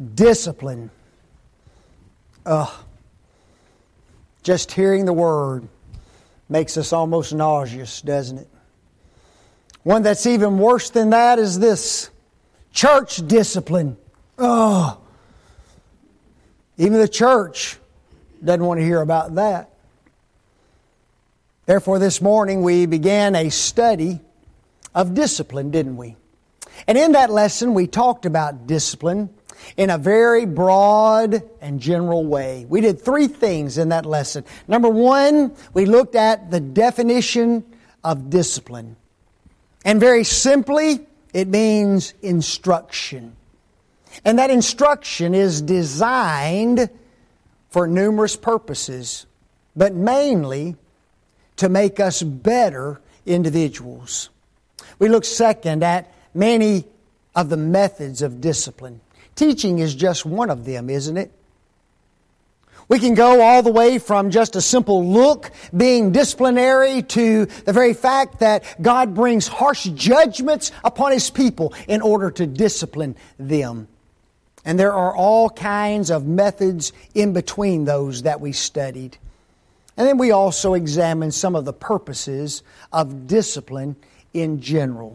Discipline. Just hearing the word makes us almost nauseous, doesn't it? One that's even worse than that is this: church discipline. Even the church doesn't want to hear about that. Therefore, this morning we began a study of discipline, didn't we? And in that lesson we talked about discipline in a very broad and general way. We did three things in that lesson. Number one, we looked at the definition of discipline. And very simply, it means instruction. And that instruction is designed for numerous purposes, but mainly to make us better individuals. We look second at many of the methods of discipline. Teaching is just one of them, isn't it? We can go all the way from just a simple look being disciplinary to the very fact that God brings harsh judgments upon His people in order to discipline them. And there are all kinds of methods in between those that we studied. And then we also examined some of the purposes of discipline in general.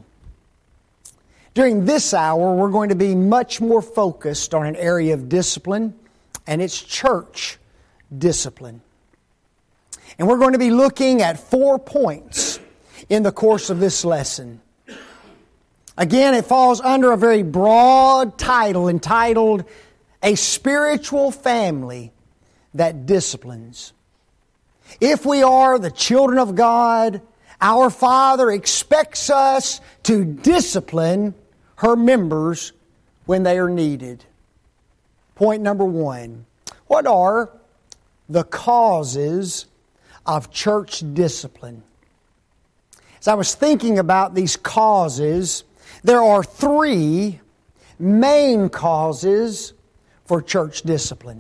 During this hour, we're going to be much more focused on an area of discipline, and it's church discipline. And we're going to be looking at 4 points in the course of this lesson. Again, it falls under a very broad title entitled, A Spiritual Family That Disciplines. If we are the children of God, our Father expects us to discipline her members when they are needed. Point number one. What are the causes of church discipline? As I was thinking about these causes, there are 3 main causes for church discipline.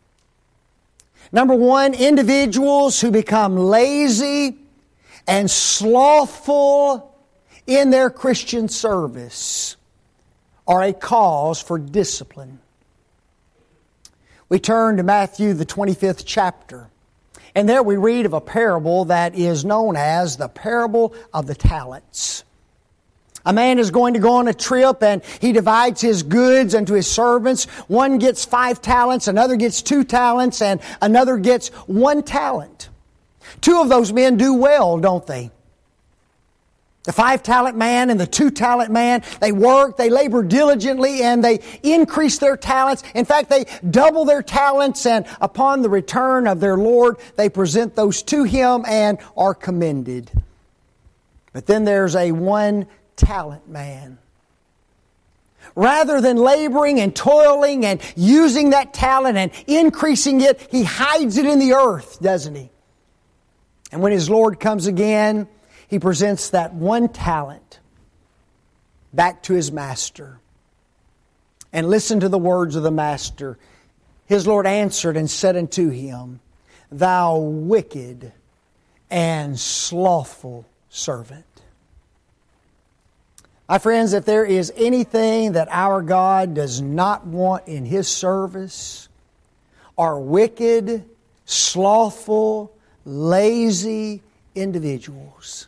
Number one, individuals who become lazy and slothful in their Christian service are a cause for discipline. We turn to Matthew, the 25th chapter, and there we read of a parable that is known as the parable of the talents. A man is going to go on a trip and he divides his goods unto his servants. One gets 5 talents, another gets 2 talents, and another gets 1 talent. 2 of those men do well, don't they? The 5-talent man and the 2-talent man, they work, they labor diligently, and they increase their talents. In fact, they double their talents, and upon the return of their Lord, they present those to Him and are commended. But then there's a 1-talent man. Rather than laboring and toiling and using that talent and increasing it, he hides it in the earth, doesn't he? And when his Lord comes again, he presents that 1 talent back to his master. And listen to the words of the master. His Lord answered and said unto him, Thou wicked and slothful servant. My friends, if there is anything that our God does not want in His service, are wicked, slothful, lazy individuals.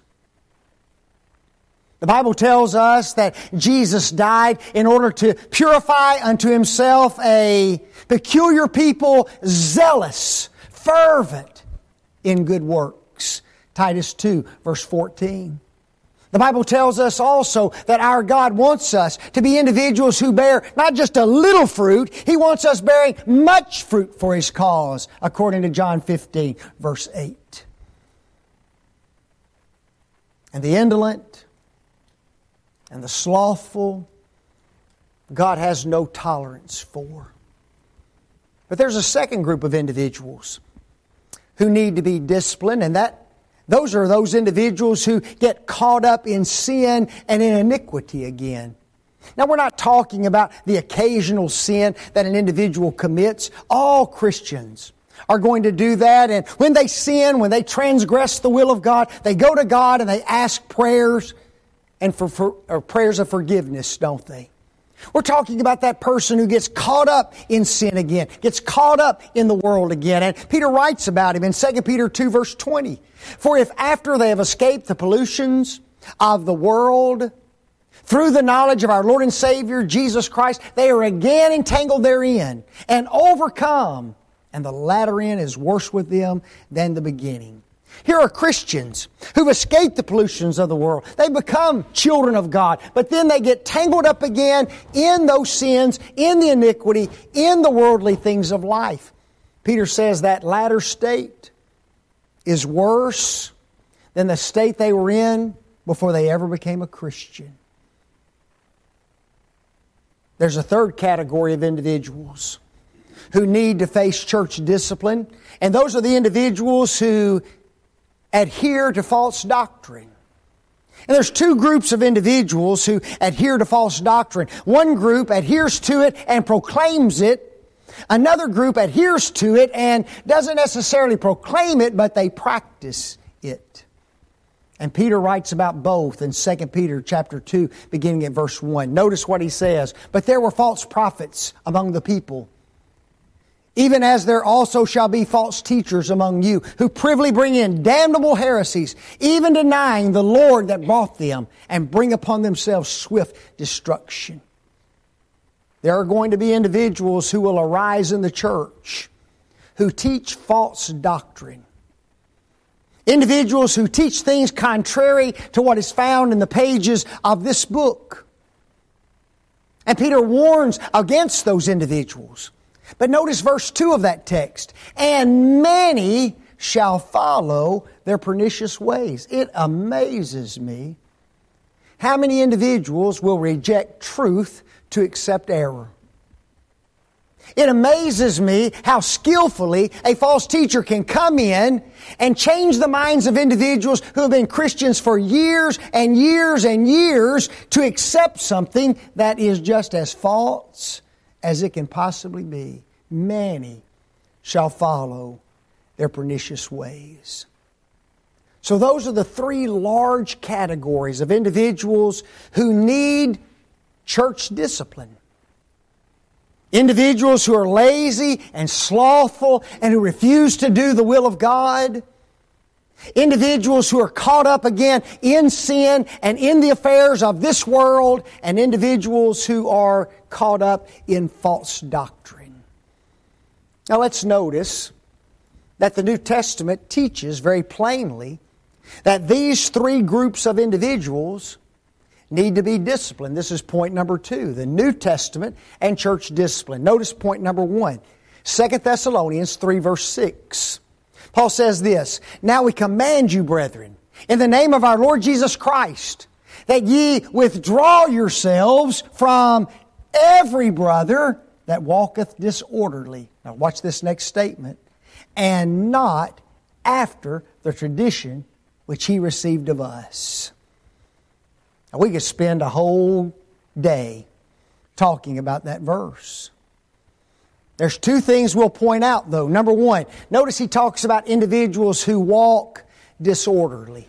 The Bible tells us that Jesus died in order to purify unto Himself a peculiar people, zealous, fervent in good works. Titus 2, verse 14. The Bible tells us also that our God wants us to be individuals who bear not just a little fruit, He wants us bearing much fruit for His cause, according to John 15, verse 8. And the indolent and the slothful, God has no tolerance for. But there's a second group of individuals who need to be disciplined, and those are those individuals who get caught up in sin and in iniquity again. Now, we're not talking about the occasional sin that an individual commits. All Christians are going to do that, and when they sin, when they transgress the will of God, they go to God and they ask prayers and for prayers of forgiveness, don't they? We're talking about that person who gets caught up in sin again, gets caught up in the world again. And Peter writes about him in 2 Peter 2 verse 20. For if after they have escaped the pollutions of the world, through the knowledge of our Lord and Savior, Jesus Christ, they are again entangled therein and overcome, and the latter end is worse with them than the beginning. Here are Christians who've escaped the pollutions of the world. They become children of God, but then they get tangled up again in those sins, in the iniquity, in the worldly things of life. Peter says that latter state is worse than the state they were in before they ever became a Christian. There's a third category of individuals who need to face church discipline, and those are the individuals who adhere to false doctrine. And there's two groups of individuals who adhere to false doctrine. One group adheres to it and proclaims it. Another group adheres to it and doesn't necessarily proclaim it, but they practice it. And Peter writes about both in 2 Peter chapter 2, beginning at verse 1. Notice what he says. But there were false prophets among the people, even as there also shall be false teachers among you, who privily bring in damnable heresies, even denying the Lord that bought them, and bring upon themselves swift destruction. There are going to be individuals who will arise in the church who teach false doctrine. Individuals who teach things contrary to what is found in the pages of this book. And Peter warns against those individuals. But notice verse 2 of that text. And many shall follow their pernicious ways. It amazes me how many individuals will reject truth to accept error. It amazes me how skillfully a false teacher can come in and change the minds of individuals who have been Christians for years and years and years to accept something that is just as false as it can possibly be. Many shall follow their pernicious ways. So those are the three large categories of individuals who need church discipline. Individuals who are lazy and slothful and who refuse to do the will of God. Individuals who are caught up again in sin and in the affairs of this world. And individuals who are caught up in false doctrine. Now let's notice that the New Testament teaches very plainly that these three groups of individuals need to be disciplined. This is point number 2, the New Testament and church discipline. Notice point number 1, 2 Thessalonians 3 verse 6. Paul says this, Now we command you, brethren, in the name of our Lord Jesus Christ, that ye withdraw yourselves from every brother that walketh disorderly. Now watch this next statement. And not after the tradition which he received of us. Now we could spend a whole day talking about that verse. There's two things we'll point out though. Number 1, notice he talks about individuals who walk disorderly.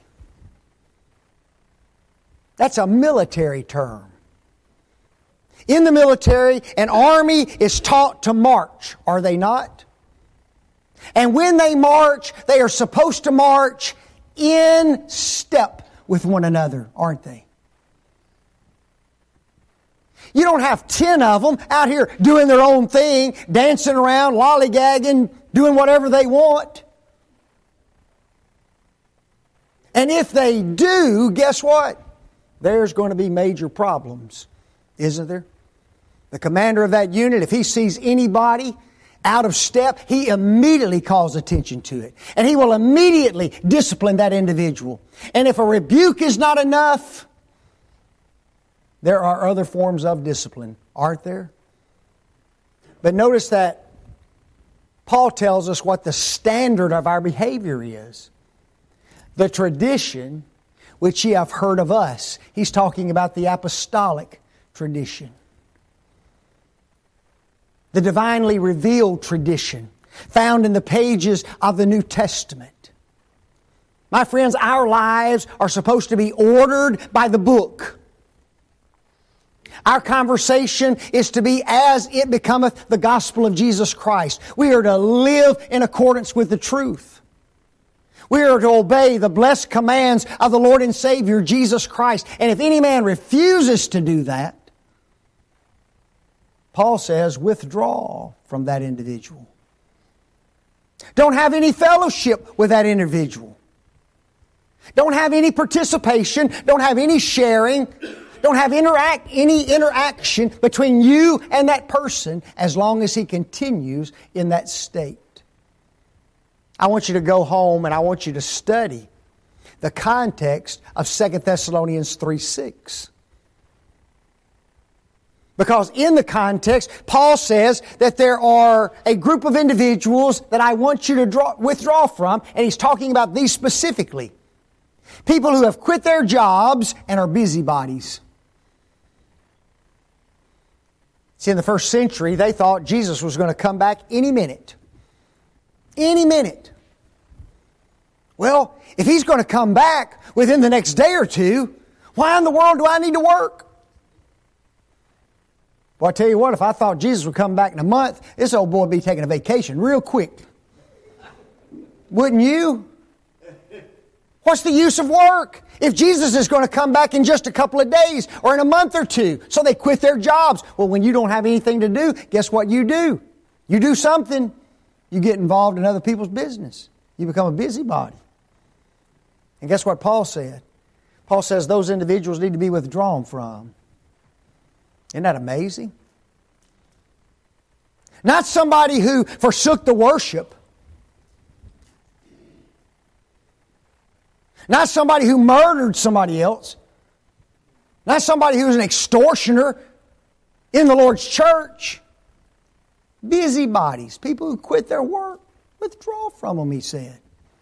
That's a military term. In the military, an army is taught to march, are they not? And when they march, they are supposed to march in step with one another, aren't they? You don't have 10 of them out here doing their own thing, dancing around, lollygagging, doing whatever they want. And if they do, guess what? There's going to be major problems, isn't there? The commander of that unit, if he sees anybody out of step, he immediately calls attention to it. And he will immediately discipline that individual. And if a rebuke is not enough, there are other forms of discipline, aren't there? But notice that Paul tells us what the standard of our behavior is. The tradition which ye have heard of us. He's talking about the apostolic tradition. The divinely revealed tradition found in the pages of the New Testament. My friends, our lives are supposed to be ordered by the book. Our conversation is to be as it becometh the gospel of Jesus Christ. We are to live in accordance with the truth. We are to obey the blessed commands of the Lord and Savior Jesus Christ. And if any man refuses to do that, Paul says, withdraw from that individual. Don't have any fellowship with that individual. Don't have any participation. Don't have any sharing. Don't have any interaction between you and that person as long as he continues in that state. I want you to go home and I want you to study the context of 2 Thessalonians 3:6. Because in the context, Paul says that there are a group of individuals that I want you to withdraw from, and he's talking about these specifically. People who have quit their jobs and are busybodies. See, in the first century, they thought Jesus was going to come back any minute. Any minute. Well, if He's going to come back within the next day or two, why in the world do I need to work? Well, I tell you what, if I thought Jesus would come back in a month, this old boy would be taking a vacation real quick. Wouldn't you? What's the use of work if Jesus is going to come back in just a couple of days or in a month or two? So they quit their jobs. Well, when you don't have anything to do, guess what you do? You do something. You get involved in other people's business. You become a busybody. And guess what Paul said? Paul says those individuals need to be withdrawn from. Isn't that amazing? Not somebody who forsook the worship. Not somebody who murdered somebody else. Not somebody who's an extortioner in the Lord's church. Busybodies, people who quit their work. Withdraw from them, he said.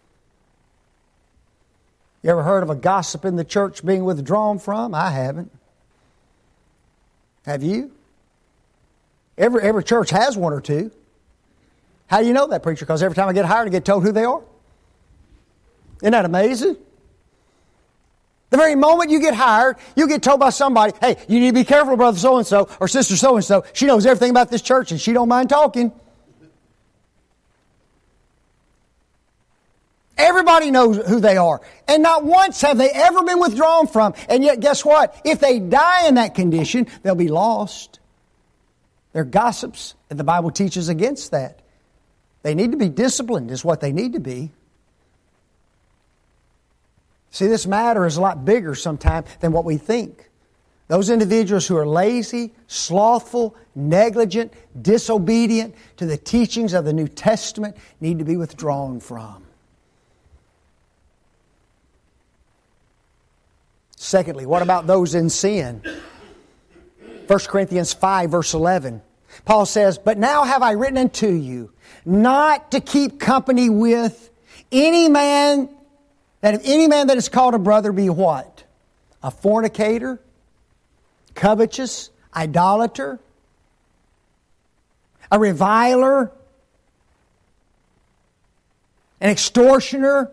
You ever heard of a gossip in the church being withdrawn from? I haven't. Have you? Every church has one or two. How do you know that, preacher? Because every time I get hired, I get told who they are. Isn't that amazing? The very moment you get hired, you get told by somebody, hey, you need to be careful, brother so-and-so or sister so-and-so. She knows everything about this church and she don't mind talking. Everybody knows who they are. And not once have they ever been withdrawn from. And yet, guess what? If they die in that condition, they'll be lost. They're gossips, and the Bible teaches against that. They need to be disciplined, is what they need to be. See, this matter is a lot bigger sometimes than what we think. Those individuals who are lazy, slothful, negligent, disobedient to the teachings of the New Testament need to be withdrawn from. Secondly, what about those in sin? 1 Corinthians 5, verse 11. Paul says, but now have I written unto you, not to keep company with any man, that if any man that is called a brother be what? A fornicator, covetous, idolater, a reviler, an extortioner,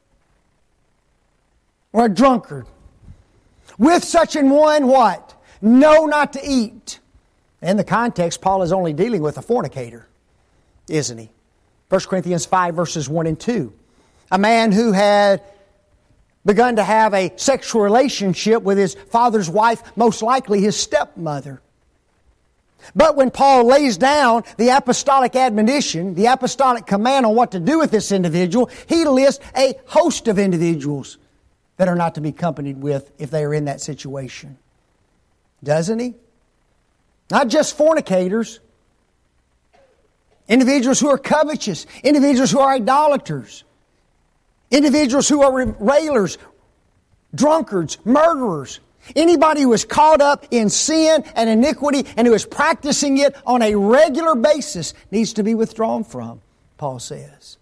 or a drunkard. With such an one, what? No, not to eat. In the context, Paul is only dealing with a fornicator, isn't he? 1 Corinthians 5, verses 1 and 2. A man who had begun to have a sexual relationship with his father's wife, most likely his stepmother. But when Paul lays down the apostolic admonition, the apostolic command on what to do with this individual, he lists a host of individuals that are not to be accompanied with if they are in that situation. Doesn't he? Not just fornicators. Individuals who are covetous. Individuals who are idolaters. Individuals who are railers, drunkards, murderers. Anybody who is caught up in sin and iniquity and who is practicing it on a regular basis needs to be withdrawn from, Paul says.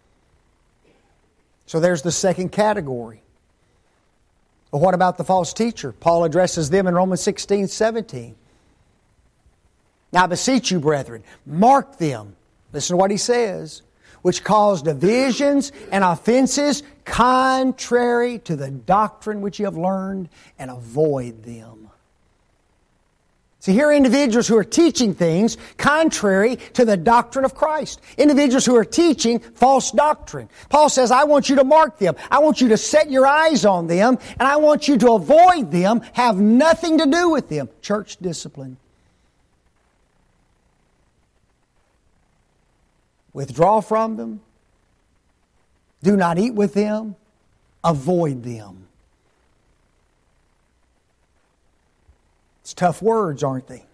So there's the second category. But what about the false teacher? Paul addresses them in Romans 16, 17. Now I beseech you, brethren, mark them. Listen to what he says. Which cause divisions and offenses contrary to the doctrine which you have learned, and avoid them. See, here are individuals who are teaching things contrary to the doctrine of Christ. Individuals who are teaching false doctrine. Paul says, I want you to mark them. I want you to set your eyes on them, and I want you to avoid them, have nothing to do with them. Church discipline. Withdraw from them. Do not eat with them. Avoid them. It's tough words, aren't they?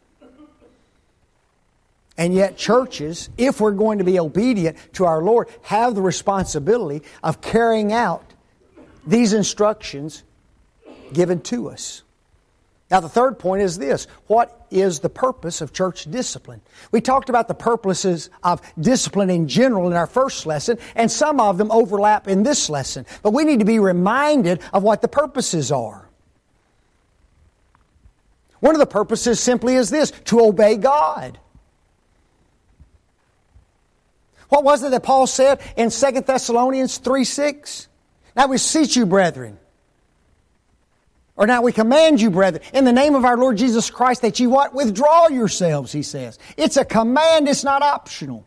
And yet churches, if we're going to be obedient to our Lord, have the responsibility of carrying out these instructions given to us. Now the third point is this. What is the purpose of church discipline? We talked about the purposes of discipline in general in our first lesson, and some of them overlap in this lesson. But we need to be reminded of what the purposes are. One of the purposes simply is this, to obey God. What was it that Paul said in 2 Thessalonians 3:6? Now we beseech you, brethren. Or now we command you, brethren, in the name of our Lord Jesus Christ, that you what? Withdraw yourselves, he says. It's a command, it's not optional.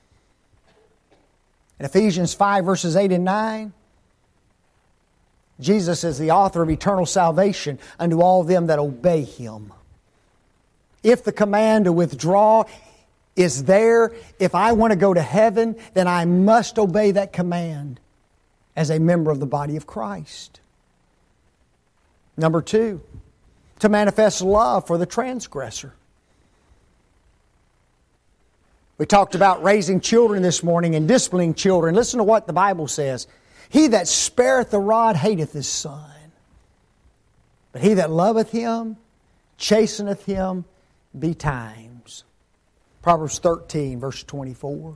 In Ephesians 5 verses 8 and 9, Jesus is the author of eternal salvation unto all them that obey Him. If the command to withdraw is there, if I want to go to heaven, then I must obey that command as a member of the body of Christ. Number 2, to manifest love for the transgressor. We talked about raising children this morning and disciplining children. Listen to what the Bible says. He that spareth the rod hateth his son. But he that loveth him, chasteneth him betimes. Proverbs 13, verse 24.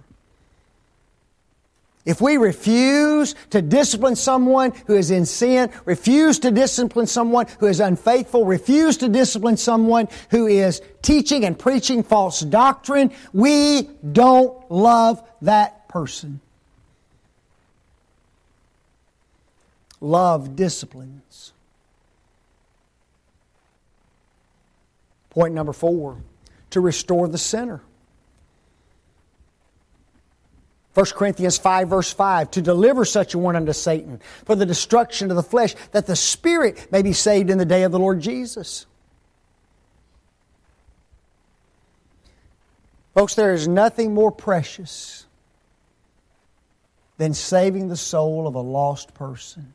If we refuse to discipline someone who is in sin, refuse to discipline someone who is unfaithful, refuse to discipline someone who is teaching and preaching false doctrine, we don't love that person. Love disciplines. Point number 4, to restore the sinner. 1 Corinthians 5 verse 5, to deliver such a one unto Satan for the destruction of the flesh, that the spirit may be saved in the day of the Lord Jesus. Folks, there is nothing more precious than saving the soul of a lost person.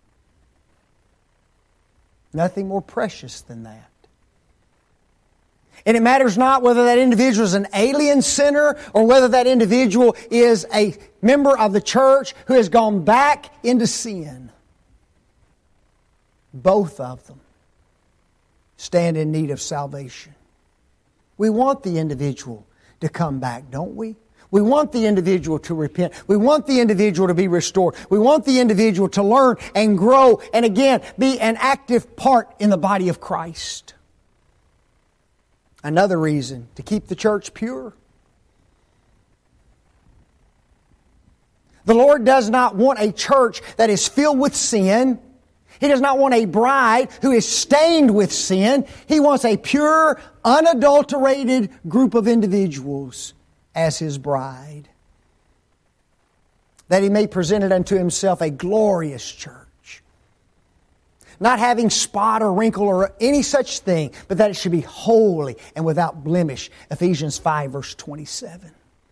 Nothing more precious than that. And it matters not whether that individual is an alien sinner or whether that individual is a member of the church who has gone back into sin. Both of them stand in need of salvation. We want the individual to come back, don't we? We want the individual to repent. We want the individual to be restored. We want the individual to learn and grow and again be an active part in the body of Christ. Another reason to keep the church pure. The Lord does not want a church that is filled with sin. He does not want a bride who is stained with sin. He wants a pure, unadulterated group of individuals as His bride, that He may present it unto Himself a glorious church. Not having spot or wrinkle or any such thing, but that it should be holy and without blemish. Ephesians 5 verse 27.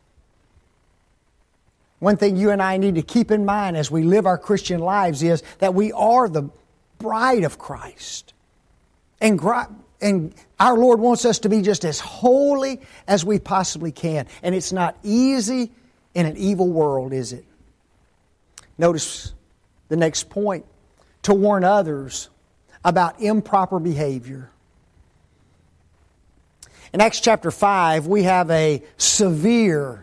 One thing you and I need to keep in mind as we live our Christian lives is that we are the bride of Christ. And our Lord wants us to be just as holy as we possibly can. And it's not easy in an evil world, is it? Notice the next point. To warn others about improper behavior. In Acts chapter 5, we have a severe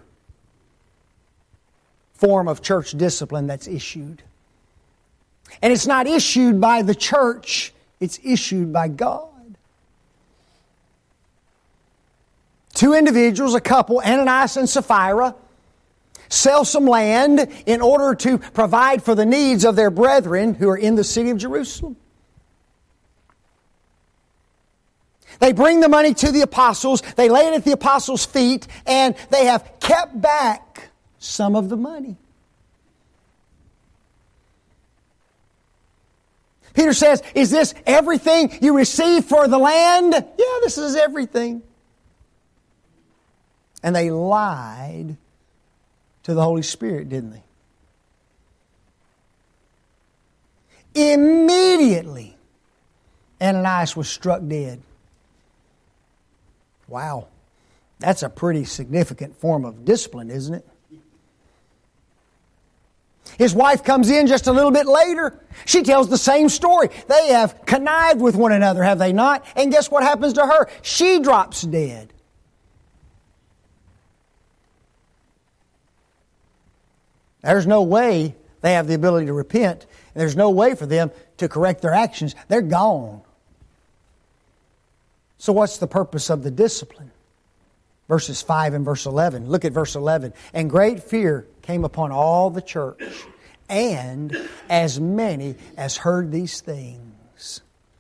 form of church discipline that's issued. And it's not issued by the church, it's issued by God. 2 individuals, a couple, Ananias and Sapphira, sell some land in order to provide for the needs of their brethren who are in the city of Jerusalem. They bring the money to the apostles, they lay it at the apostles' feet, and they have kept back some of the money. Peter says, is this everything you receive for the land? Yeah, this is everything. And they lied to the Holy Spirit, didn't they? Immediately, Ananias was struck dead. Wow, that's a pretty significant form of discipline, isn't it? His wife comes in just a little bit later. She tells the same story. They have connived with one another, have they not? And guess what happens to her? She drops dead. There's no way they have the ability to repent. And there's no way for them to correct their actions. They're gone. So what's the purpose of the discipline? Verses 5 and verse 11. Look at verse 11. And great fear came upon all the church, and as many as heard these things.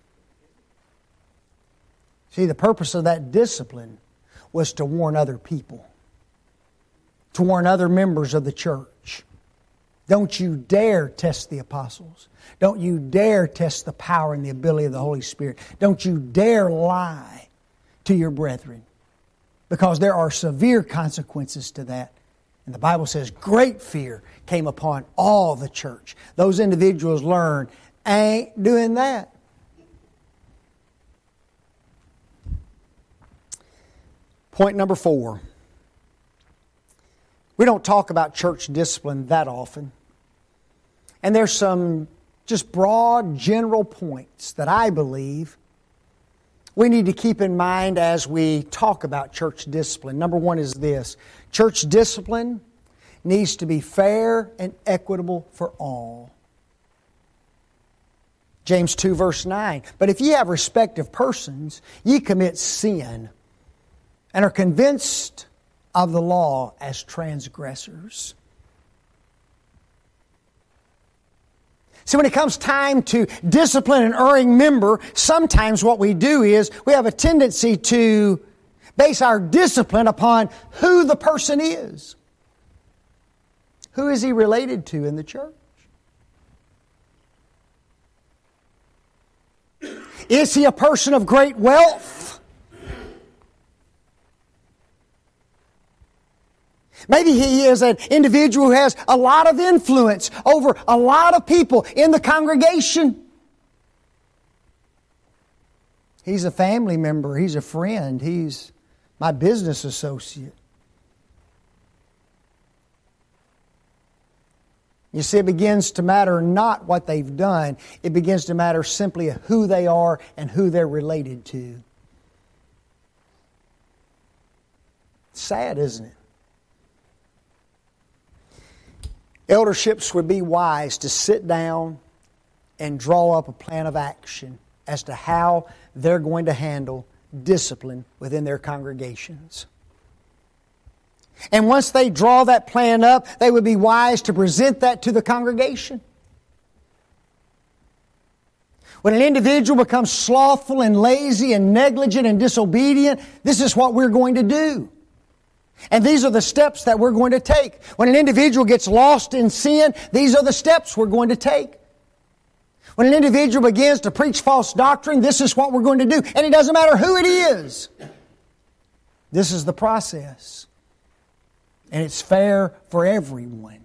See, the purpose of that discipline was to warn other people, to warn other members of the church. Don't you dare test the apostles. Don't you dare test the power and the ability of the Holy Spirit. Don't you dare lie to your brethren, because there are severe consequences to that. And the Bible says great fear came upon all the church. Those individuals learned, ain't doing that. Point number 4. We don't talk about church discipline that often. And there's some just broad, general points that I believe we need to keep in mind as we talk about church discipline. Number 1 is this. Church discipline needs to be fair and equitable for all. James 2 verse 9. But if ye have respect of persons, ye commit sin, and are convinced of the law as transgressors. See, when it comes time to discipline an erring member, sometimes what we do is we have a tendency to base our discipline upon who the person is. Who is he related to in the church? Is he a person of great wealth? Maybe he is an individual who has a lot of influence over a lot of people in the congregation. He's a family member. He's a friend. He's my business associate. You see, it begins to matter not what they've done. It begins to matter simply who they are and who they're related to. Sad, isn't it? Elderships would be wise to sit down and draw up a plan of action as to how they're going to handle discipline within their congregations. And once they draw that plan up, they would be wise to present that to the congregation. When an individual becomes slothful and lazy and negligent and disobedient, this is what we're going to do. And these are the steps that we're going to take. When an individual gets lost in sin, these are the steps we're going to take. When an individual begins to preach false doctrine, this is what we're going to do. And it doesn't matter who it is. This is the process. And it's fair for everyone.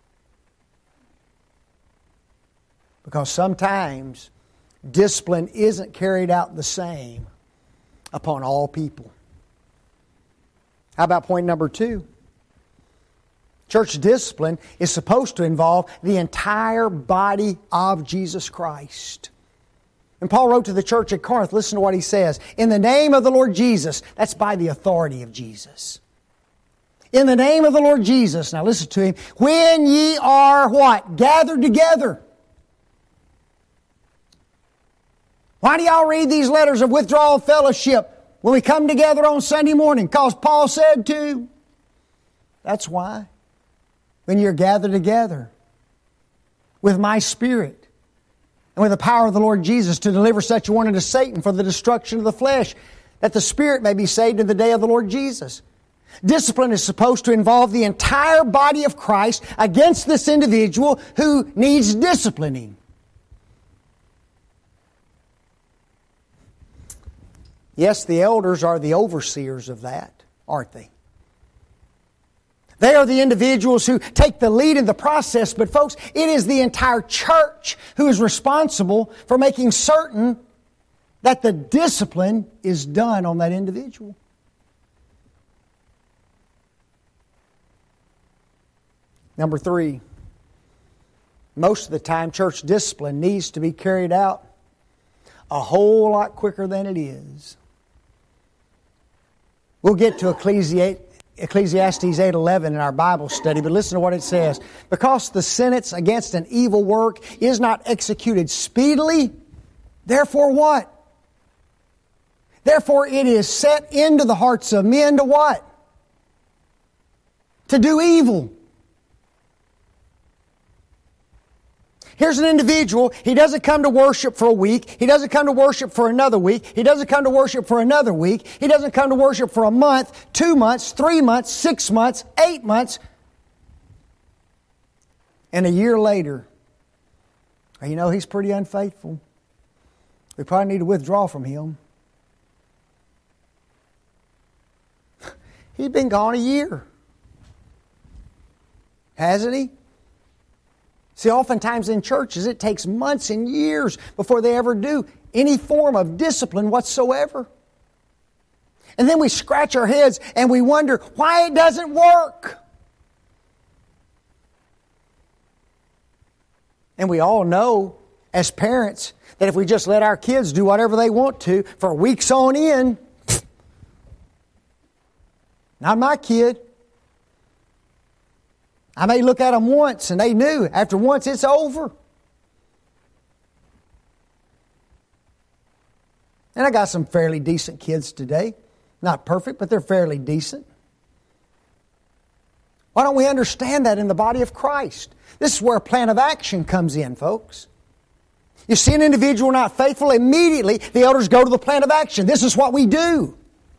Because sometimes discipline isn't carried out the same upon all people. How about point number 2? Church discipline is supposed to involve the entire body of Jesus Christ. And Paul wrote to the church at Corinth, listen to what he says. In the name of the Lord Jesus, that's by the authority of Jesus. In the name of the Lord Jesus, now listen to him, when ye are what? Gathered together. Why do y'all read these letters of withdrawal of fellowship when we come together on Sunday morning? Because Paul said to. That's why. When you're gathered together with my Spirit and with the power of the Lord Jesus to deliver such a one unto Satan for the destruction of the flesh, that the spirit may be saved in the day of the Lord Jesus. Discipline is supposed to involve the entire body of Christ against this individual who needs disciplining. Yes, the elders are the overseers of that, aren't they? They are the individuals who take the lead in the process, but folks, it is the entire church who is responsible for making certain that the discipline is done on that individual. Number 3, most of the time church discipline needs to be carried out a whole lot quicker than it is. We'll get to Ecclesiastes 8:11 in our Bible study, but listen to what it says. Because the sentence against an evil work is not executed speedily, therefore what? Therefore it is set into the hearts of men to what? To do evil. Here's an individual, he doesn't come to worship for a week, he doesn't come to worship for another week, he doesn't come to worship for another week, he doesn't come to worship for a month, 2 months, 3 months, 6 months, 8 months. And a year later, you know, he's pretty unfaithful. We probably need to withdraw from him. He's been gone a year. Hasn't he? See, oftentimes in churches, it takes months and years before they ever do any form of discipline whatsoever. And then we scratch our heads and we wonder why it doesn't work. And we all know, as parents, that if we just let our kids do whatever they want to for weeks on end, not my kid. I may look at them once and they knew. After once, it's over. And I got some fairly decent kids today. Not perfect, but they're fairly decent. Why don't we understand that in the body of Christ? This is where a plan of action comes in, folks. You see an individual not faithful, immediately the elders go to the plan of action. This is what we do.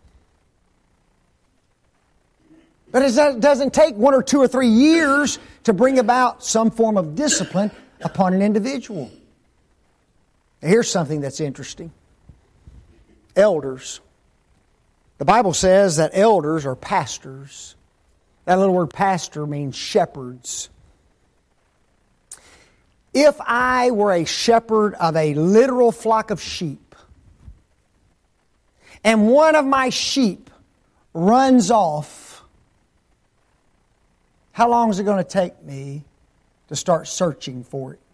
But it doesn't take 1 or 2 or 3 years to bring about some form of discipline upon an individual. Now, here's something that's interesting. Elders. The Bible says that elders are pastors. That little word pastor means shepherds. If I were a shepherd of a literal flock of sheep, and one of my sheep runs off, how long is it going to take me to start searching for it?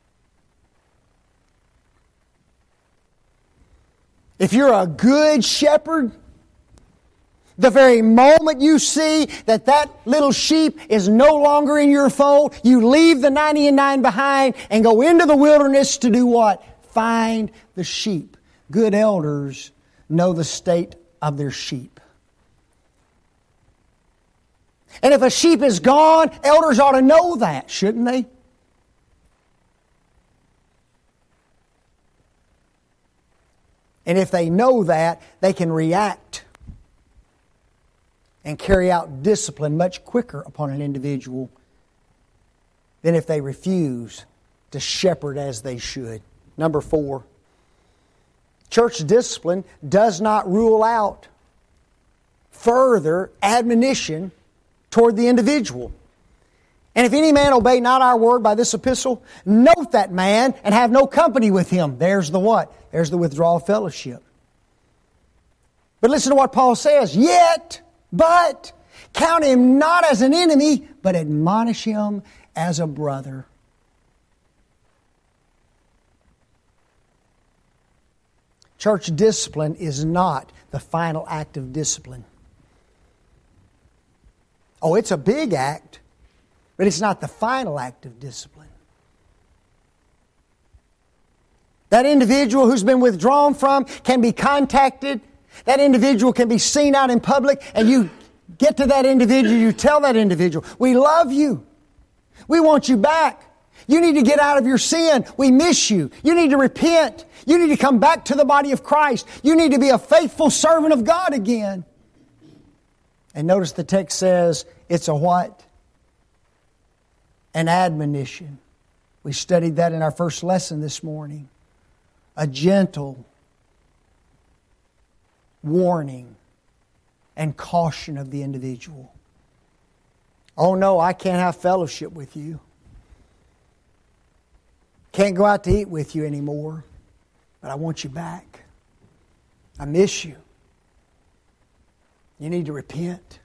If you're a good shepherd, the very moment you see that that little sheep is no longer in your fold, you leave the 99 behind and go into the wilderness to do what? Find the sheep. Good elders know the state of their sheep. And if a sheep is gone, elders ought to know that, shouldn't they? And if they know that, they can react and carry out discipline much quicker upon an individual than if they refuse to shepherd as they should. Number 4, church discipline does not rule out further admonition toward the individual. And if any man obey not our word by this epistle, note that man and have no company with him. There's the what? There's the withdrawal of fellowship. But listen to what Paul says. But count him not as an enemy, but admonish him as a brother. Church discipline is not the final act of discipline. Oh, it's a big act, but it's not the final act of discipline. That individual who's been withdrawn from can be contacted. That individual can be seen out in public, and you get to that individual, you tell that individual, we love you. We want you back. You need to get out of your sin. We miss you. You need to repent. You need to come back to the body of Christ. You need to be a faithful servant of God again. And notice the text says it's a what? An admonition. We studied that in our first lesson this morning. A gentle warning and caution of the individual. Oh no, I can't have fellowship with you. Can't go out to eat with you anymore, but I want you back. I miss you. You need to repent.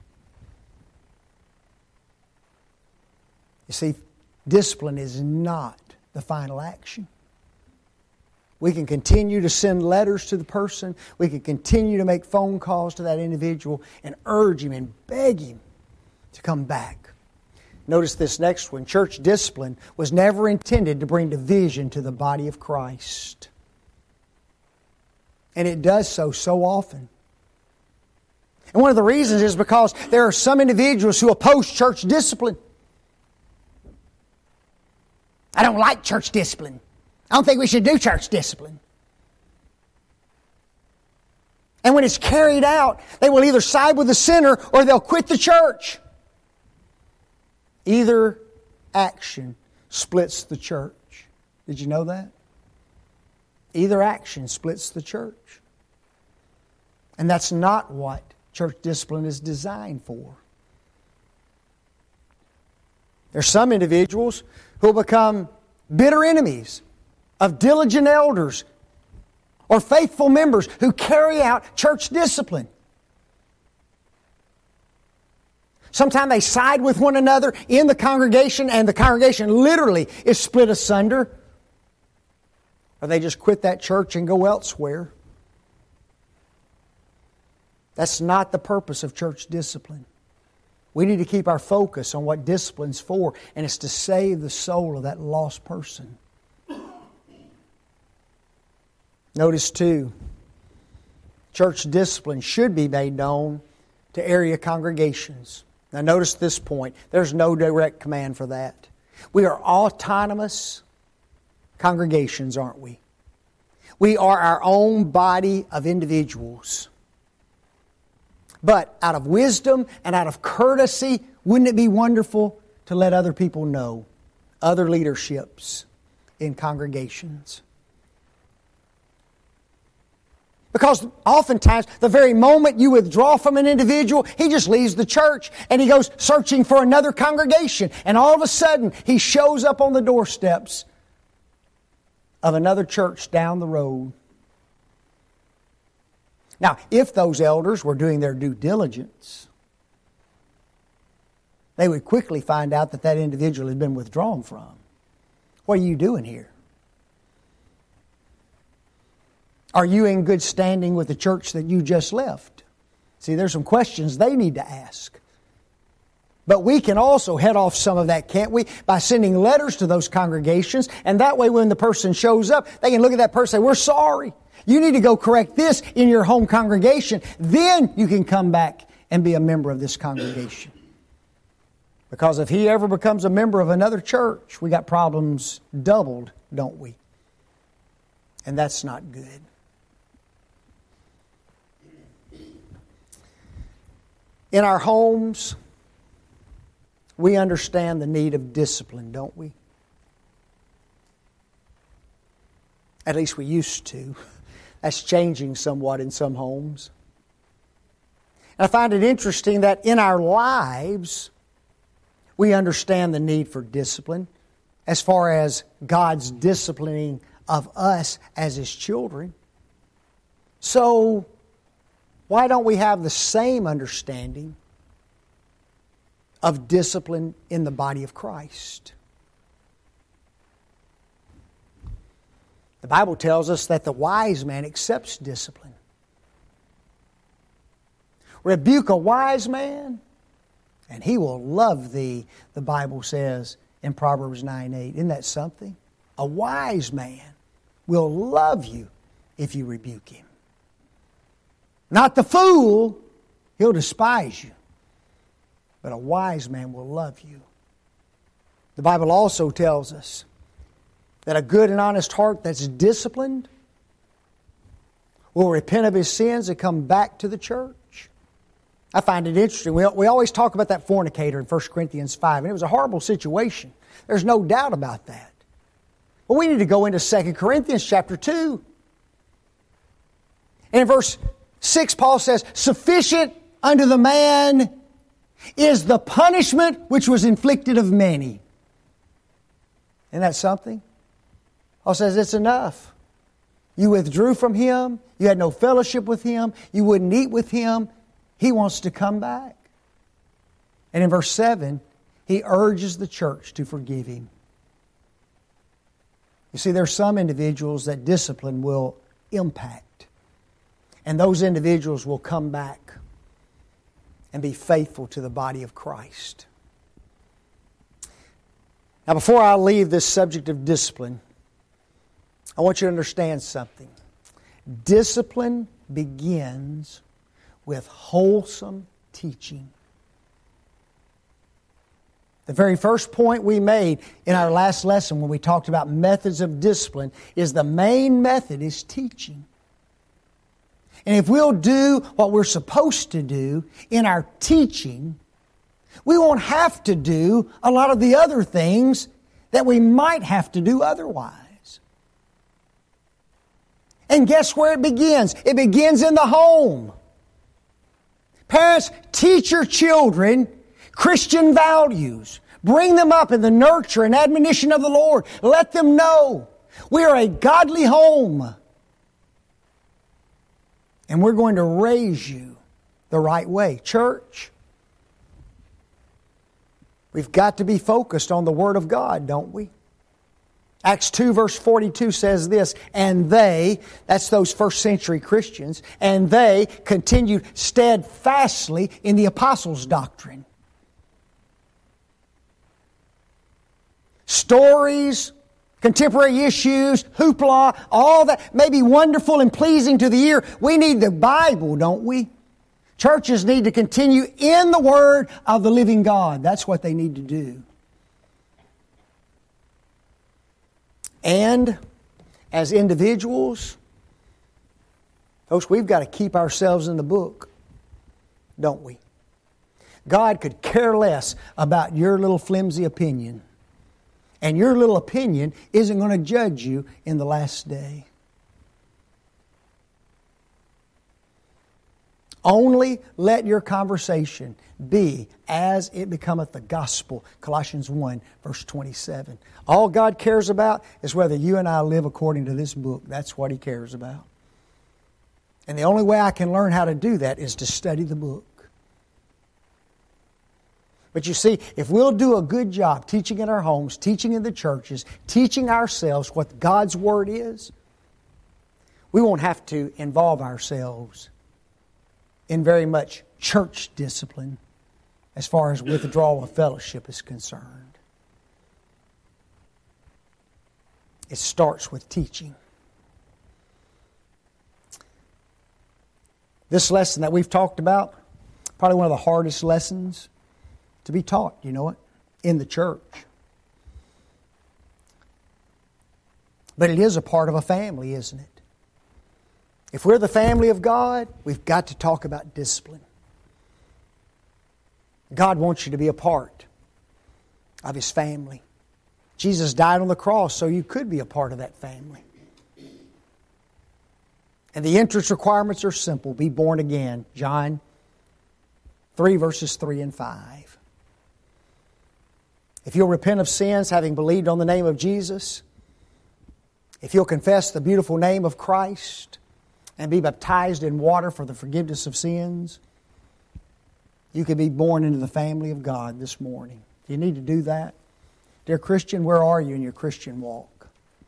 You see, discipline is not the final action. We can continue to send letters to the person. We can continue to make phone calls to that individual and urge him and beg him to come back. Notice this next one. Church discipline was never intended to bring division to the body of Christ. And it does so often. And one of the reasons is because there are some individuals who oppose church discipline. I don't like church discipline. I don't think we should do church discipline. And when it's carried out, they will either side with the sinner or they'll quit the church. Either action splits the church. Did you know that? Either action splits the church. And that's not what church discipline is designed for. There's some individuals who will become bitter enemies of diligent elders or faithful members who carry out church discipline. Sometimes they side with one another in the congregation and the congregation literally is split asunder. Or they just quit that church and go elsewhere. That's not the purpose of church discipline. We need to keep our focus on what discipline's for, and it's to save the soul of that lost person. Notice too, church discipline should be made known to area congregations. Now notice this point. There's no direct command for that. We are autonomous congregations, aren't we? We are our own body of individuals. But out of wisdom and out of courtesy, wouldn't it be wonderful to let other people know, other leaderships in congregations? Because oftentimes, the very moment you withdraw from an individual, he just leaves the church and he goes searching for another congregation. And all of a sudden, he shows up on the doorsteps of another church down the road. Now, if those elders were doing their due diligence, they would quickly find out that that individual had been withdrawn from. What are you doing here? Are you in good standing with the church that you just left? See, there's some questions they need to ask. But we can also head off some of that, can't we? By sending letters to those congregations. And that way when the person shows up, they can look at that person and say, we're sorry. You need to go correct this in your home congregation. Then you can come back and be a member of this congregation. Because if he ever becomes a member of another church, we got problems doubled, don't we? And that's not good. In our homes, we understand the need of discipline, don't we? At least we used to. That's changing somewhat in some homes. And I find it interesting that in our lives, we understand the need for discipline as far as God's disciplining of us as His children. So, why don't we have the same understanding of discipline in the body of Christ? The Bible tells us that the wise man accepts discipline. Rebuke a wise man, and he will love thee, the Bible says in Proverbs 9:8. Isn't that something? A wise man will love you if you rebuke him. Not the fool, he'll despise you. But a wise man will love you. The Bible also tells us that a good and honest heart that's disciplined will repent of his sins and come back to the church. I find it interesting. We always talk about that fornicator in 1 Corinthians 5, and it was a horrible situation. There's no doubt about that. But we need to go into 2 Corinthians chapter 2. And in verse 6, Paul says, "Sufficient unto the man is the punishment which was inflicted of many." Isn't that something? Paul says it's enough. You withdrew from him. You had no fellowship with him. You wouldn't eat with him. He wants to come back. And in verse 7, he urges the church to forgive him. You see, there are some individuals that discipline will impact. And those individuals will come back and be faithful to the body of Christ. Now, before I leave this subject of discipline, I want you to understand something. Discipline begins with wholesome teaching. The very first point we made in our last lesson when we talked about methods of discipline is the main method is teaching. And if we'll do what we're supposed to do in our teaching, we won't have to do a lot of the other things that we might have to do otherwise. And guess where it begins? It begins in the home. Parents, teach your children Christian values. Bring them up in the nurture and admonition of the Lord. Let them know we are a godly home. And we're going to raise you the right way. Church, we've got to be focused on the Word of God, don't we? Acts 2 verse 42 says this, "And they," that's those first century Christians, "and they continued steadfastly in the apostles' doctrine." Stories, contemporary issues, hoopla, all that may be wonderful and pleasing to the ear. We need the Bible, don't we? Churches need to continue in the Word of the living God. That's what they need to do. And as individuals, folks, we've got to keep ourselves in the book, don't we? God could care less about your little flimsy opinion. And your little opinion isn't going to judge you in the last day. Only let your conversation be as it becometh the gospel. Colossians 1, verse 27. All God cares about is whether you and I live according to this book. That's what He cares about. And the only way I can learn how to do that is to study the book. But you see, if we'll do a good job teaching in our homes, teaching in the churches, teaching ourselves what God's Word is, we won't have to involve ourselves in very much church discipline as far as withdrawal of fellowship is concerned. It starts with teaching. This lesson that we've talked about, probably one of the hardest lessons to be taught, you know it, in the church. But it is a part of a family, isn't it? If we're the family of God, we've got to talk about discipline. God wants you to be a part of His family. Jesus died on the cross so you could be a part of that family. And the entrance requirements are simple. Be born again. John 3 verses 3 and 5. If you'll repent of sins, having believed on the name of Jesus, if you'll confess the beautiful name of Christ and be baptized in water for the forgiveness of sins, you can be born into the family of God this morning. Do you need to do that? Dear Christian, where are you in your Christian walk?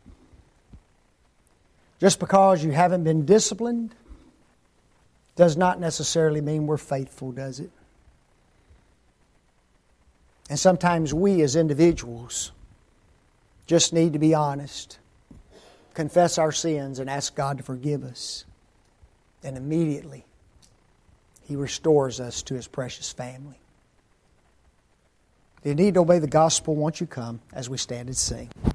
Just because you haven't been disciplined does not necessarily mean we're faithful, does it? And sometimes we as individuals just need to be honest, confess our sins, and ask God to forgive us. And immediately He restores us to His precious family. If you need to obey the gospel, won't you come as we stand and sing?